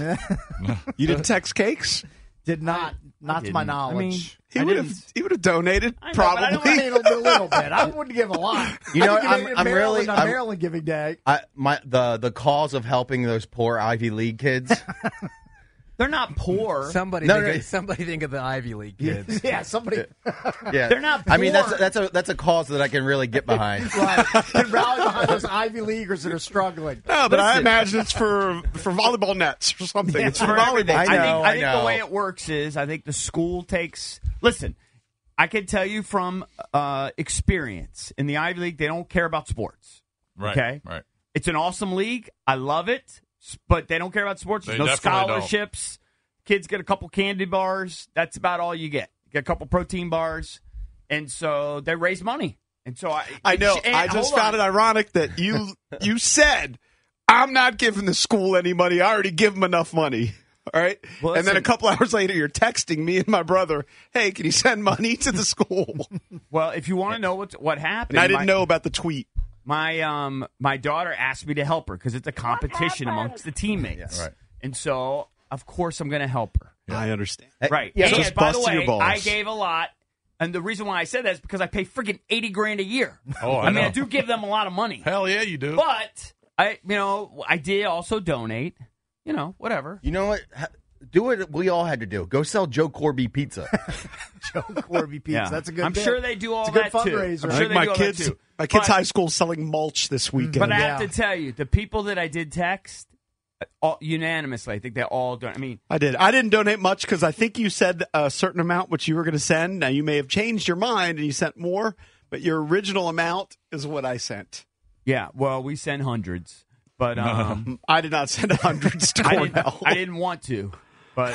You didn't text Cakes? Did not, not to my didn't. I knowledge. mean, He I would have. didn't- He would have donated. I know, but I don't probably. I mean, a little bit. I wouldn't give a lot. You know, I think I'm- in I'm Maryland, really- on I'm- Maryland Giving Day. I, my the the cause of helping those poor Ivy League kids. They're not poor. Somebody, No, think no. Of, somebody think of the Ivy League kids. Yeah, somebody Yeah, They're not I mean, that's poor. that's a that's a cause that I can really get behind. right, can rally behind those Ivy Leaguers that are struggling. No, but I Listen. imagine it's for for volleyball nets or something. It's for for everything. volleyball. I I, think, know, I I think know. the way it works is I think the school takes. Listen, I can tell you from uh, experience in the Ivy League, they don't care about sports. Right. Okay? Right. It's an awesome league. I love it, s- but they don't care about sports. There's They no definitely don't. scholarships. Kids get a couple candy bars. That's about all you get. You get a couple protein bars, and so they raise money. And so I, I know. and- I just hold found on. it ironic that you you said I'm not giving the school any money. I already give them enough money. All right. Well, and then a listen. couple hours later, you're texting me and my brother, "Hey, can you send money to the school?" Well, if you want to know what what happened, And I didn't my- know about the tweet. My um my daughter asked me to help her because it's a competition amongst the teammates, Right. and so of course I'm going to help her. I understand. Right. Yeah, and just by the busting your way, balls. I gave a lot, and the reason why I said that is because I pay freaking eighty grand a year. Oh, I I mean, know. I do give them a lot of money, Hell yeah, you do. but I you know I did also donate. You know, whatever. You know what? Ha- Do what we all had to do. Go sell Joe Corby pizza. Joe Corby Pizza. Yeah. That's a good I'm bit. sure they do all It's a good that too. fundraiser. I'm I sure think they my do all kids, that too. my kids' But- high school is selling mulch this weekend. But I Yeah. have to tell you, the people that I did text, all, unanimously, I think they all don't. I mean, I did. I didn't donate much because I think you said a certain amount which you were going to send. Now you may have changed your mind and you sent more, but your original amount is what I sent. yeah. Well, we send hundreds, but um, I did not send hundreds to I didn't. Cornell. I didn't want to, but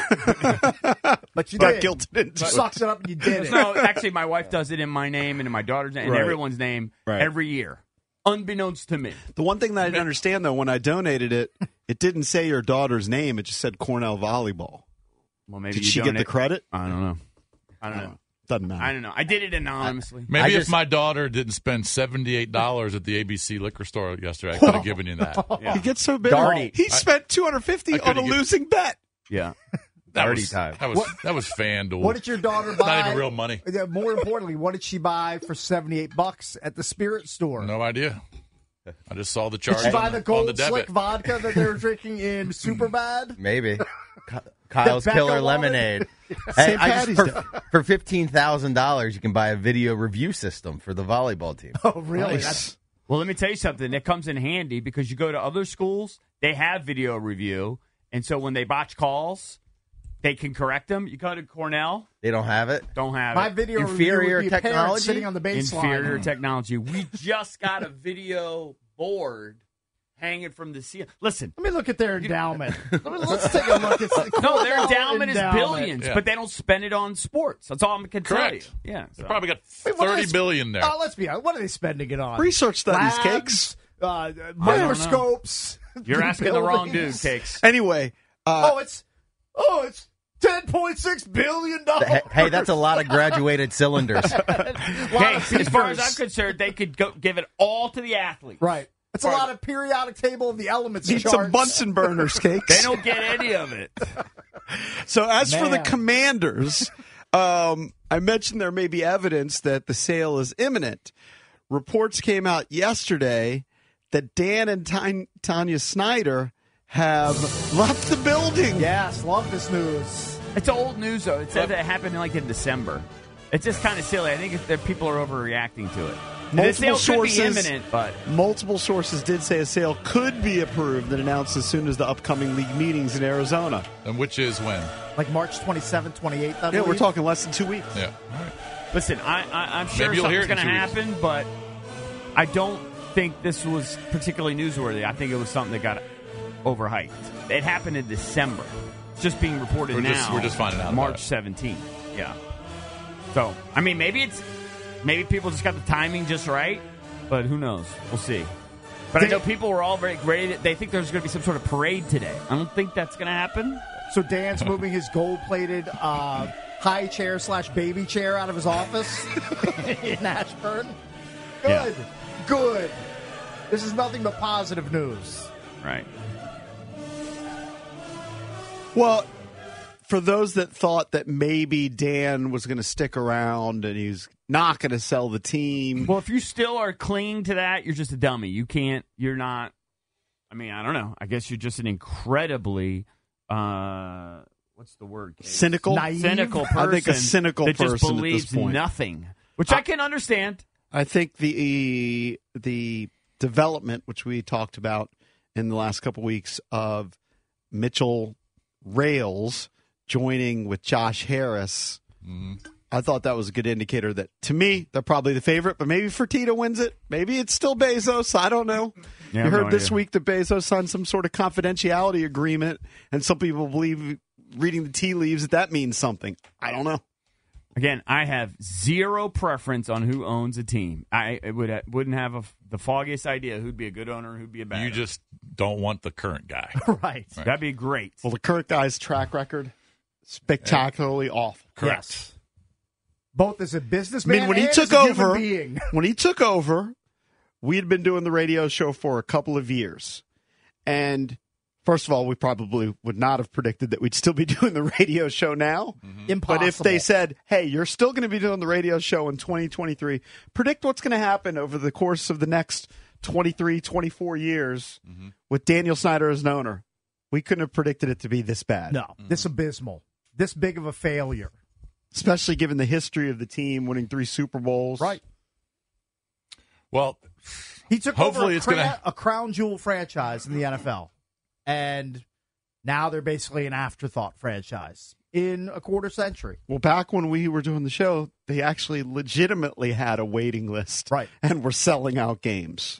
But you Got did. guilted into You it. sucked it up and you did it. no. Actually, my wife does it in my name and in my daughter's name and Right. everyone's name Right. every year, unbeknownst to me. The one thing that I didn't understand, though, when I donated it, it didn't say your daughter's name. It just said Cornell Volleyball. Well, maybe Did you she get the donate- credit? I don't know. I don't know. Doesn't matter. I don't know. I did it anonymously. Maybe I if just- my daughter didn't spend seventy-eight dollars at the A B C liquor store yesterday, I could have given you that. Yeah. He gets so bitter. Darty. He spent two hundred fifty I dollars could've on a get- losing bet. Yeah. That Dirty was, time. That was, that was FanDuel. What did your daughter It's buy? not even real money. Uh, More importantly, what did she buy for seventy-eight bucks at the Spirit store? No idea. I just saw the charge Did you buy on, the on gold the debit. slick vodka that they were drinking in Superbad? Maybe. Kyle's Becca Killer wanted- Lemonade. Hey, Saint I just, Patty's for, for fifteen thousand dollars, you can buy a video review system for the volleyball team. Oh, really? Nice. That's, Well, let me tell you something. That comes in handy because you go to other schools, they have video review. And so when they botch calls, they can correct them. You go to Cornell, They don't have it? don't have my it. video Inferior review would be a parent technology? sitting on the baseline. Inferior technology. We just got a video board hanging from the ceiling. Listen, Let me look at their endowment. Let me- Let's take a look at the no, their Cornell endowment is billions, Yeah. but they don't spend it on sports. That's all I can tell you. Correct. Yeah, They so. probably got Wait, what are thirty they- billion there. Oh, let's be honest. What are they spending it on? Research studies, Labs, Cakes. Uh, microscopes. You're asking the wrong dude, buildings. Cakes. Anyway, uh, Oh, it's oh, it's ten point six billion dollars. Hey, hey, that's a lot of graduated cylinders. Hey, as far as I'm concerned, they could go give it all to the athletes. Right. It's a lot of periodic table of the elements need charts. some Bunsen burners, Cakes. They don't get any of it. So as for the Man. Commanders, um, I mentioned there may be evidence that the sale is imminent. Reports came out yesterday that Dan and Ty- Tanya Snyder have left the building. Yes, love this news. It's old news, though. It said that it happened in, like in December. It's just kind of silly. I think if that people are overreacting to it. The Multiple sale could be sources, imminent, but multiple sources did say a sale could be approved and announced as soon as the upcoming league meetings in Arizona. And which is when? Like March twenty-seventh, twenty-eighth, I Yeah, believe. we're talking less than two weeks. Yeah. All right. listen, I, I, I'm sure Maybe you'll hear something's it in going to two weeks. happen, but I don't think this was particularly newsworthy. I think it was something that got overhyped. It happened in December. It's just being reported We're now. just- we're just finding out about March it. seventeenth. Yeah. So, I mean, maybe it's maybe people just got the timing just right, but who knows? We'll see. But I know people were all very ready. To, they think there's going to be some sort of parade today. I don't think that's going to happen. So Dan's moving his gold-plated uh, high chair slash baby chair out of his office in Ashburn. Good, Yeah. good. This is nothing but positive news. Right. Well, for those that thought that maybe Dan was going to stick around and he's not going to sell the team. Well, if you still are clinging to that, you're just a dummy. You can't. You're not. I mean, I don't know. I guess you're just an incredibly. Uh, what's the word? Case? Cynical? Naive? Cynical person. I think a cynical that just person at this believes point. nothing, which I can understand. I think the the development, which we talked about in the last couple weeks, of Mitchell Rails joining with Josh Harris, Mm-hmm. I thought that was a good indicator that, to me, they're probably the favorite, but maybe Fertitta wins it. Maybe it's still Bezos. I don't know. Yeah, I you have heard no this idea. week that Bezos signed some sort of confidentiality agreement, and some people believe, reading the tea leaves, that that means something. I don't know. Again, I have zero preference on who owns a team. I would wouldn't have a, the foggiest idea who'd be a good owner and who'd be a bad. You owner. just don't want the current guy. Right. That'd be great. Well, the current guy's track record, spectacularly awful. Correct. Yes. Both as a I businessman mean, when he and took as a human over, being. when he took over, we had been doing the radio show for a couple of years. And first of all, we probably would not have predicted that we'd still be doing the radio show now. Impossible. But if they said, hey, you're still going to be doing the radio show in twenty twenty-three, predict what's going to happen over the course of the next twenty-three, twenty-four years with Daniel Snyder as an owner, we couldn't have predicted it to be this bad. No, this abysmal. This big of a failure. Especially given the history of the team winning three Super Bowls. Right. Well, He took Hopefully over a, it's gonna- a crown jewel franchise in the N F L. And now they're basically an afterthought franchise in a quarter century. Well, back when we were doing the show, they actually legitimately had a waiting list. Right. And were selling out games.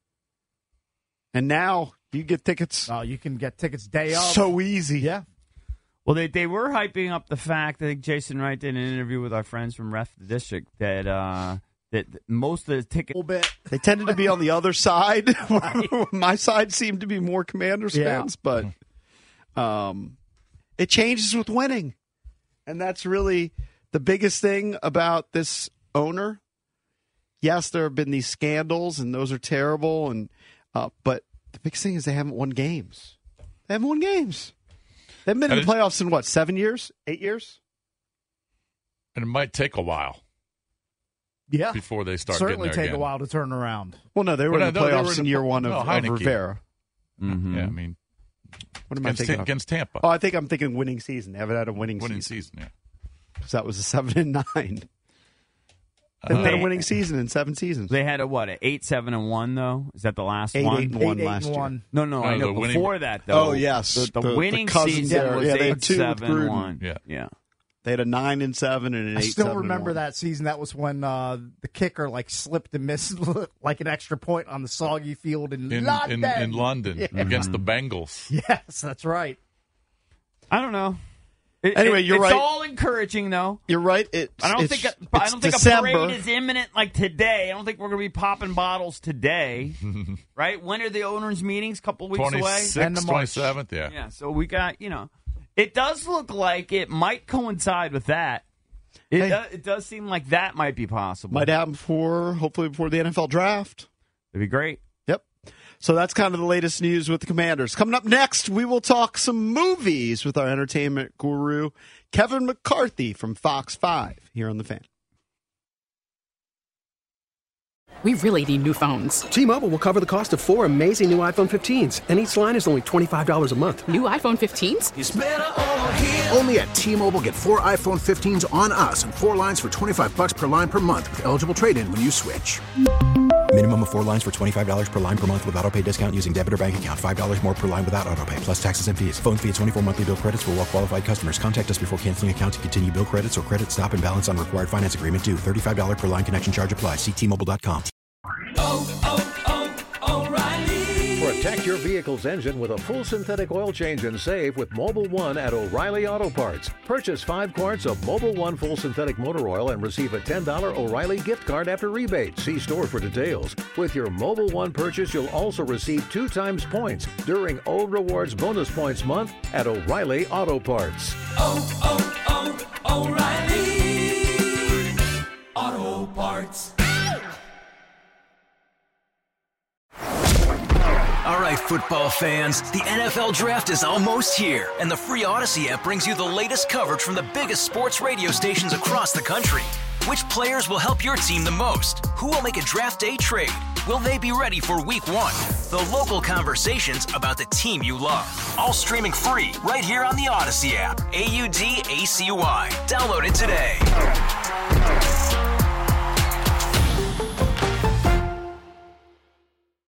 And now you get tickets Uh, you can get tickets day of. so easy. Yeah. Well, they they were hyping up the fact. I think Jason Wright did an interview with our friends from Ref the District that uh, that most of the A tickets. little bit. They tended to be on the other side. My side seemed to be more Commanders Yeah. fans, but um, it changes with winning. And that's really the biggest thing about this owner. Yes, there have been these scandals, and those are terrible. And uh, but the biggest thing is they haven't won games. They haven't won games. They've been in the And it- playoffs in what, seven years? Eight years? and it might take a while. Yeah. before they start Certainly getting there take again. a while to turn around. Well, no, they were Well, in the no, they were playoffs in in the year pl- one of, no, of Heineke. Rivera. Mm-hmm. Yeah, I mean, What am I against, thinking Ta- of? against Tampa. Oh, I think I'm thinking winning season. They haven't had a winning, winning season. season, yeah. Because that was a seven and nine. They haven't Uh, had a winning season in seven seasons. They had a what? An eight, seven, and one though. Is that the last Eight, one? eight, and one Eight, eight, last and year. one. No, no, No, I know. the winning- Before that, though. Oh, yes. the, the, The- the winning Cousins season era. was Yeah, they eight, had two with seven, Gruden. one. Yeah. yeah. They had a nine and seven and an I eight. still seven, remember and one. that season. That was when uh, the kicker like slipped and missed like an extra point on the soggy field in, In, London. in, in London Yeah. against the Bengals. Yes, that's right. I don't know. It, Anyway, it- you're it's right. all encouraging, though. You're right. It's, I don't it's, think a, I it's don't think December. a parade is imminent like today. I don't think we're going to be popping bottles today, right? When are the owners' meetings? A couple weeks away. End twenty-sixth, of March. twenty-seventh, yeah. Yeah, so we got, you know, it does look like it might coincide with that. It, Hey. does, it does seem like that might be possible. Might happen before, hopefully before the N F L draft. It'd be great. Yep. So that's kind of the latest news with the Commanders. Coming up next, we will talk some movies with our entertainment guru, Kevin McCarthy from Fox five, here on The Fan. We really need new phones. T-Mobile will cover the cost of four amazing new iPhone fifteens, and each line is only twenty-five dollars a month. New iPhone fifteens? It's better over here. Only at T-Mobile, get four iPhone fifteens on us and four lines for twenty-five bucks per line per month with eligible trade-in when you switch. Minimum of four lines for twenty-five dollars per line per month with autopay discount using debit or bank account. five dollars more per line without autopay, plus taxes and fees. Phone fee at twenty-four monthly bill credits for well-qualified customers. Contact us before canceling account to continue bill credits or credit stop and balance on required finance agreement due. thirty-five dollars per line connection charge applies. See T Mobile dot com. Oh, oh, oh, O'Reilly. Protect your vehicle's engine with a full synthetic oil change and save with Mobil one at O'Reilly Auto Parts. Purchase five quarts of Mobil one full synthetic motor oil and receive a ten dollars O'Reilly gift card after rebate. See store for details. With your Mobil one purchase, you'll also receive two times points during O Rewards Bonus Points Month at O'Reilly Auto Parts. Oh, oh, oh, O'Reilly. Auto Parts. All right, football fans, the N F L Draft is almost here, and the free Odyssey app brings you the latest coverage from the biggest sports radio stations across the country. Which players will help your team the most? Who will make a draft day trade? Will they be ready for week one? The local conversations about the team you love. All streaming free right here on the Odyssey app. A U D A C Y. Download it today.